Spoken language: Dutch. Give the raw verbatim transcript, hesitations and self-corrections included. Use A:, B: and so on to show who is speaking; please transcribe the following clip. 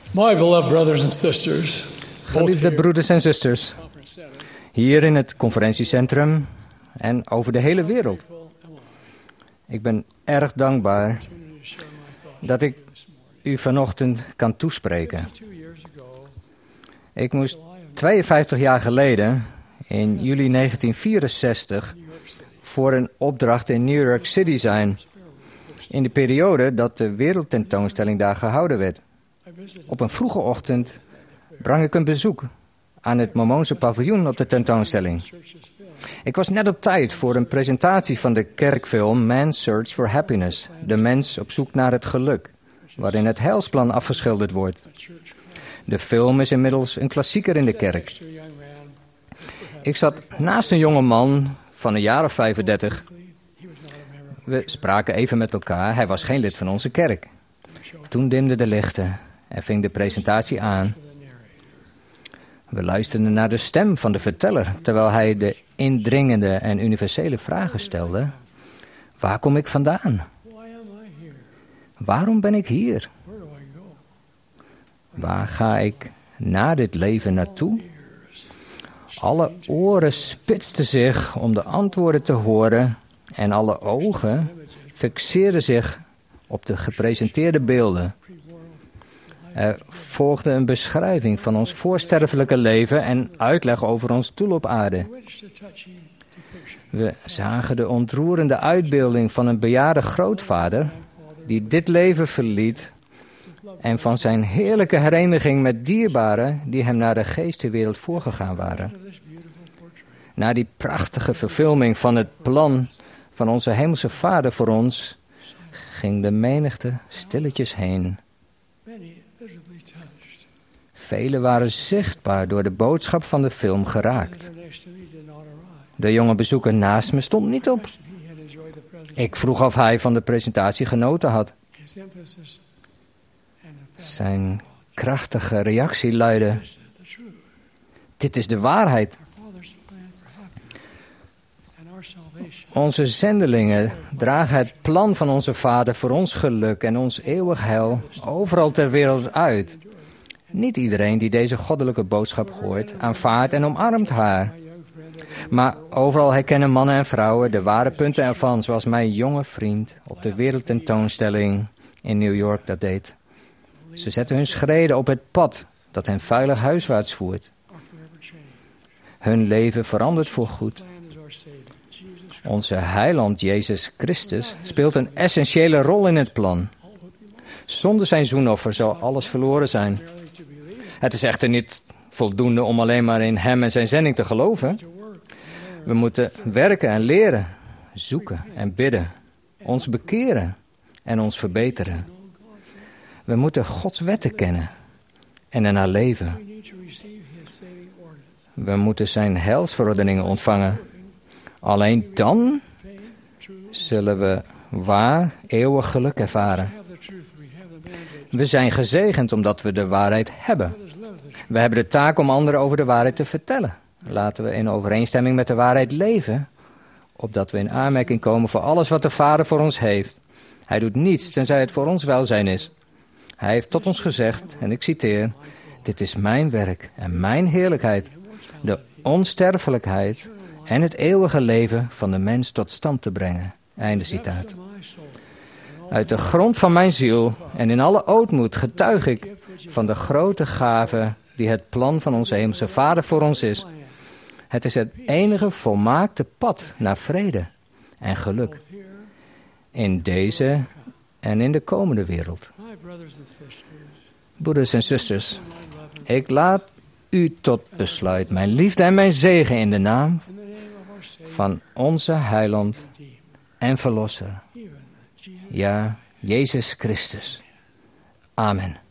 A: My beloved brothers and sisters,
B: Geliefde broeders en zusters, hier in het conferentiecentrum en over de hele wereld. Ik ben erg dankbaar dat ik u vanochtend kan toespreken. Ik moest tweeënvijftig jaar geleden, in juli negentien vierenzestig, voor een opdracht in New York City zijn, in de periode dat de wereldtentoonstelling daar gehouden werd. Op een vroege ochtend breng ik een bezoek aan het Mormoonse paviljoen op de tentoonstelling. Ik was net op tijd voor een presentatie van de kerkfilm Man's Search for Happiness, de mens op zoek naar het geluk, waarin het heilsplan afgeschilderd wordt. De film is inmiddels een klassieker in de kerk. Ik zat naast een jonge man van een jaar of vijfendertig. We spraken even met elkaar, hij was geen lid van onze kerk. Toen dimden de lichten en ving de presentatie aan. We luisterden naar de stem van de verteller, terwijl hij de indringende en universele vragen stelde. Waar kom ik vandaan? Waarom ben ik hier? Waar ga ik na dit leven naartoe? Alle oren spitsten zich om de antwoorden te horen en alle ogen fixeerden zich op de gepresenteerde beelden. Er volgde een beschrijving van ons voorsterfelijke leven en uitleg over ons doel op aarde. We zagen de ontroerende uitbeelding van een bejaarde grootvader die dit leven verliet en van zijn heerlijke hereniging met dierbaren die hem naar de geestenwereld voorgegaan waren. Na die prachtige verfilming van het plan van onze hemelse Vader voor ons ging de menigte stilletjes heen. Velen waren zichtbaar door de boodschap van de film geraakt. De jonge bezoeker naast me stond niet op. Ik vroeg of hij van de presentatie genoten had. Zijn krachtige reactie luidde: dit is de waarheid. Onze zendelingen dragen het plan van onze Vader voor ons geluk en ons eeuwig heil overal ter wereld uit. Niet iedereen die deze goddelijke boodschap hoort, aanvaardt en omarmt haar. Maar overal herkennen mannen en vrouwen de ware punten ervan, zoals mijn jonge vriend op de wereldtentoonstelling in New York dat deed. Ze zetten hun schreden op het pad dat hen veilig huiswaarts voert. Hun leven verandert voorgoed. Onze heiland Jezus Christus speelt een essentiële rol in het plan. Zonder zijn zoenoffer zou alles verloren zijn. Het is echter niet voldoende om alleen maar in hem en zijn zending te geloven. We moeten werken en leren, zoeken en bidden, ons bekeren en ons verbeteren. We moeten Gods wetten kennen en ernaar leven. We moeten zijn heilsverordeningen ontvangen. Alleen dan zullen we waar eeuwig geluk ervaren. We zijn gezegend omdat we de waarheid hebben. We hebben de taak om anderen over de waarheid te vertellen. Laten we in overeenstemming met de waarheid leven, opdat we in aanmerking komen voor alles wat de Vader voor ons heeft. Hij doet niets tenzij het voor ons welzijn is. Hij heeft tot ons gezegd, en ik citeer: dit is mijn werk en mijn heerlijkheid, de onsterfelijkheid en het eeuwige leven van de mens tot stand te brengen. Einde citaat. Uit de grond van mijn ziel en in alle ootmoed getuig ik van de grote gave die het plan van onze hemelse Vader voor ons is. Het is het enige volmaakte pad naar vrede en geluk in deze en in de komende wereld. Broeders en zusters, ik laat u tot besluit mijn liefde en mijn zegen in de naam van onze heiland en verlosser, ja, Jezus Christus. Amen.